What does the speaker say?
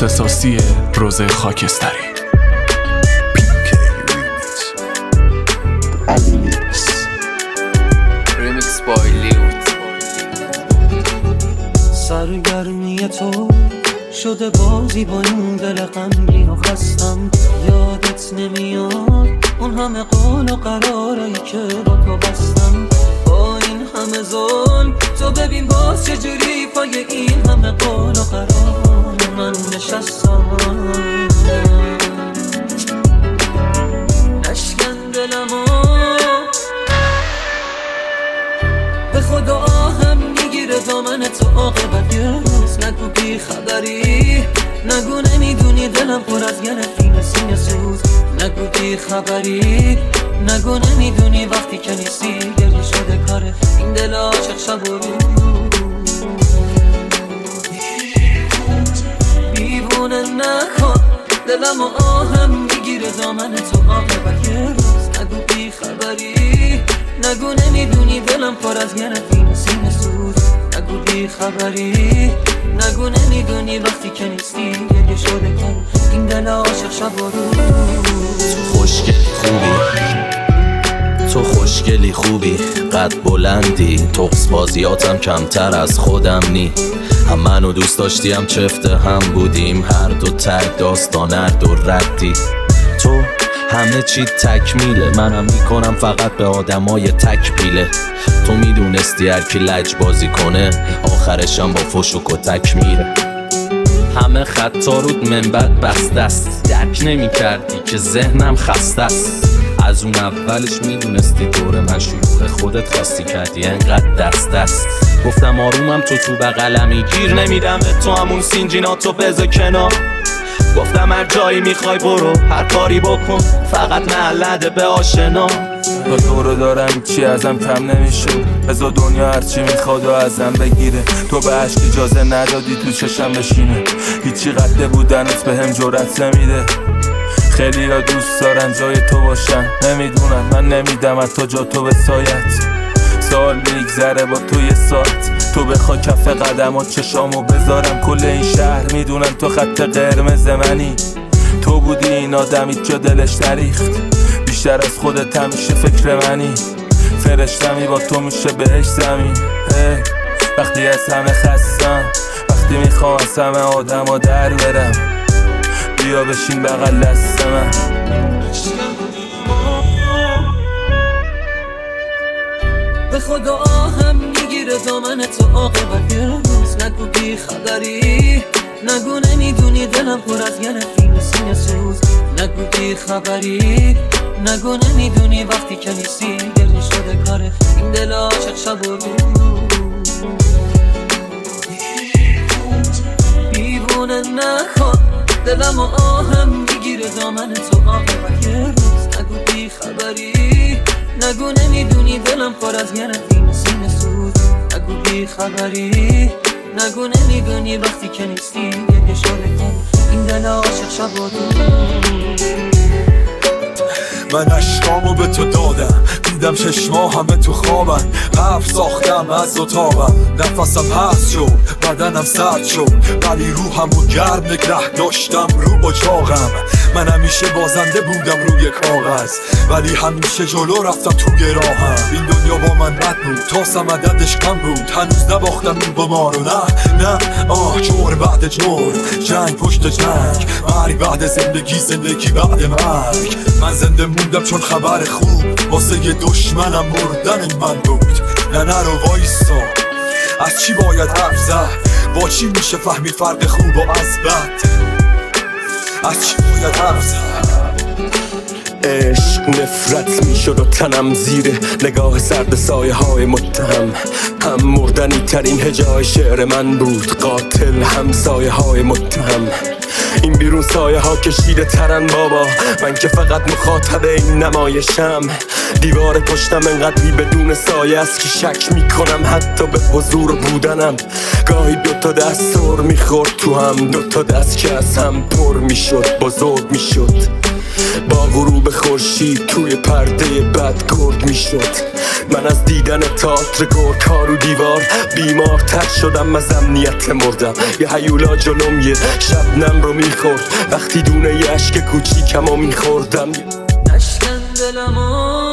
اختصاصی روز خاکستری. ریمیکس بای لیوت. سرگرمی تو شده بازی با این دل غمگین و خستم. یادت نمیاد اون همه قول و قرارایی که با تو بستم. با این همه ظلم تو ببین باز چجوری پای این همه قول و قرار من نشستم. نشکن دلمو به خدا آهم میگیره دامن تو عاقبت یه روز. نگو بی خبری، نگو نمیدونی دلم پر از گرفتین سینه سوز. نگو بی خبری، نگو نمیدونی وقتی که نیستی گریه شده کاره این دل عاشق شب و روز. دیوونه نکن دلم و آهم میگیره دامن تو عاقبت یه روز. نگو بی خبری، نگو نمیدونی دلم پر از گرفتین سینه سوز. نگو بی خبری، نگو نمیدونی وقتی که نیستی گریه شده کن این دل عاشق شب و روز. تو خوشگلی خوبی، تو خوشگلی خوبی، قد بلندی، تقص بازیاتم کمتر از خودم نی. هم منو دوست داشتی هم چفته هم بودیم، هر دو تک داستان هر دو ردی. تو همه چی تکمیله، منم میکنم فقط به آدمای تکمیله. تو میدونستی هر کی لج بازی کنه آخرشم با فش و کتک میره. همه خطا رود منبت بسته است، درک نمی کردی که ذهنم خسته است. از اون اولش میدونستی دور من شلوغ خودت خواستی کردی انقدر دست است. گفتم آرومم تو بغلمی، گیر نمیدم به تو همون سینجیناتو بذار کنار. گفتم هر جایی میخوای برو، هر کاری بکن، فقط نلده به آشنا. تا تو رو دارم چی ازم کم نمیشه، بذار دنیا هرچی میخواد و ازم بگیره. تو به عشق اجازه ندادی تو چشم بشینه، هیچی قد بودنت به هم جرأت نمیده. خیلی ها دوست دارن جای تو باشن، نمیدونن من نمیدم حتی جا تو به سایت. سال میگذره با تو یه ساعت، تو بخوا کف قدمات چشامو بذارم. کل این شهر میدونن تو خط قرمز منی. تو بودی این آدمی جا دلش تریخت، بیشتر از خودت همیشه فکر منی. فرشتمی با تو میشه بهش زمین. وقتی از همه خستم، وقتی میخوام از همه آدم ها در برم، بیا بشین بغل دست من. به خدا آهم میگیره دامن تو عاقبت یه روز. نگو بی خبری، نگو نمیدونی دلم پر از گرفتین سینه سوز. نگو بی خبری، نگو نمیدونی وقتی که نیستی گریه شده کاره این دل عاشق شب و روز. دیوونه نکن دلم و آهم میگیره دامن تو عاقبت یه روز. نگو بی خبری، نگو نمیدونی دلم پر از گرفتین سینه سوز. نگو بی خبری، نگو نمیدونی وقتی که نیستی گریه شده کن این دل عاشق شب و روز. من عشقامو به تو دادم، دیدم چشما همه تو خوابن. حرف ساختم از اتاقم، نفسم هست شد، بدنم سرد شد، ولی روحمو گرم نگه داشتم رو با چاقم. من همیشه بازنده بودم روی کاغذ، ولی همیشه جلو رفتم تو راهم. این دنیا با من بد بود، تاسم عددش کم بود، هنوز نباختم این با رو. نه جور بعد جور، جنگ پشت جنگ، مرگ بعد زندگی، زندگی بعد مرگ. من زنده موندم چون خبر خوب واسه یه دشمنم مردن من بود. نه رو وایسا، از چی باید حرف زد؟ با چی میشه فهمید فرق خوب و از بد؟ از چی باید حرف زد؟ عشق نفرت میشد و تنم زیره نگاه سرد سایه های متهم. هم مردنی ترین هجای شعر من بود، قاتل هم سایه های متهم. این بیرون سایه ها کشیده ترن بابا، من که فقط مخاطب این نمایشم. دیوار پشتم انقدر بی بدون سایه است که شک میکنم حتی به حضور بودنم. گاهی دوتا دست سر میخورد تو هم، دوتا دست که از هم پر میشد، بزرگ میشد. با غروب خورشید توی پرده بد گرد میشد. من از دیدن تئاتر گورکا رو دیوار بیمارتر شدم، از امنیت مردم. یه هیولا جلوم یه شبنم رو میخورد، وقتی دونه یه اشک کوچیکمو میخوردم. نشکن دلمو